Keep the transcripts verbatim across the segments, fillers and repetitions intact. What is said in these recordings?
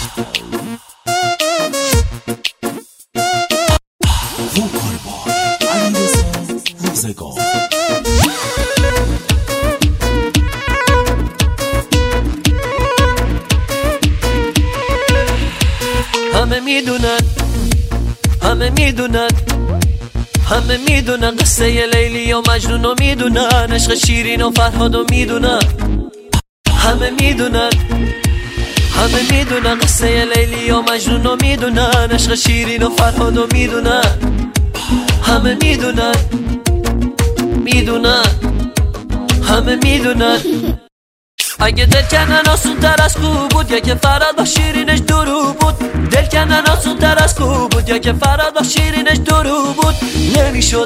وکال بای علیرضا روزگار. همه میدونن همه میدونن همه میدونن قصه لیلی و مجنون و میدونن عشق شیرین و فرهاد و میدونن. همه میدونن همه میدونن قصه لیلی و مجنون و میدونن عشق شیرین و فرهاد و میدونن. همه میدونن میدونن همه میدونن. اگه دل کردن آسون تر از کو بود یا که فرهاد با شیرینش درو بود. دل کردن آسون تر از کو بود یا که فرهاد با شیرینش درو بود. نمیشد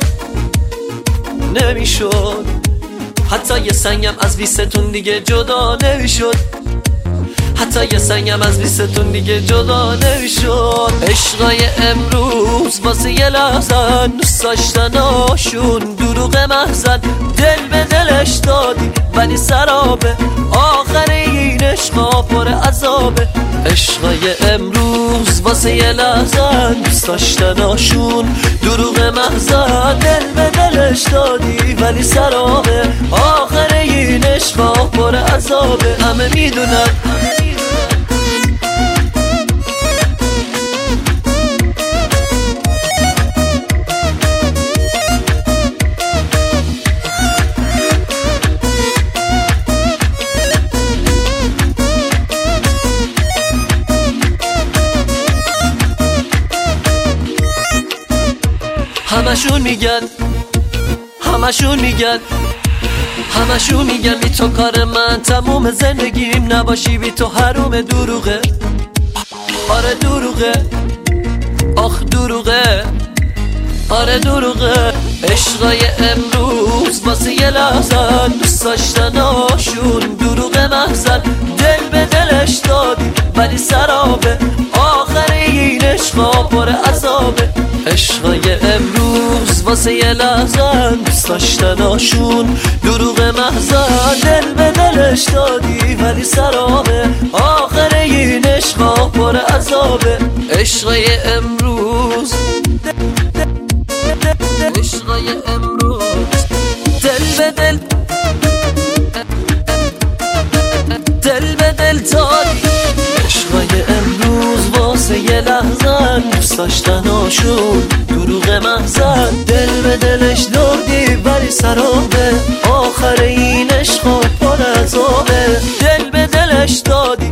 نمیشد حتی یه سنگم از بیستون دیگه جدا نمیشد. حتی یه سنگم از بیستون دیگه جدا نمیشد. عشقای امروز واسه یه لحظن دوست داشتناشون دروغ محضن. دل به دلش دادی ولی سرابه آخر این عشقا پر عذابه. عشقای امروز واسه یه لحظن دوست داشتناشون دروغ محضن. دل به دلش دادی ولی سرابه آخر این عشقا پر عذابه. همه میدونن همشون میگن همشون میگن همشون میگن بی تو کار من تموم زندگیم نباشی بی تو حروم. دروغه آره دروغه آخ دروغه آره دروغه. عشقای امروز واسه یه لحظن دوست داشتناشون دروغ محضن. دل به دلش دادی ولی سرابه آخر این عشقا پر عذابه. عشقای امروز واسه یه لحظن دوست داشتناشون دروغ محضن. دل به دلش دادی ولی سرابه آخر این عشقا پر عذابه. عشقای امروز عشقای امروز دل به دل دل به دل دادی. عشقای امروز واسه یه لحظن دوست داشتناشون دروغ محضن. دل به دلش دادی ولی سرابه آخر این عشقا پر عذابه. دل به دلش دادی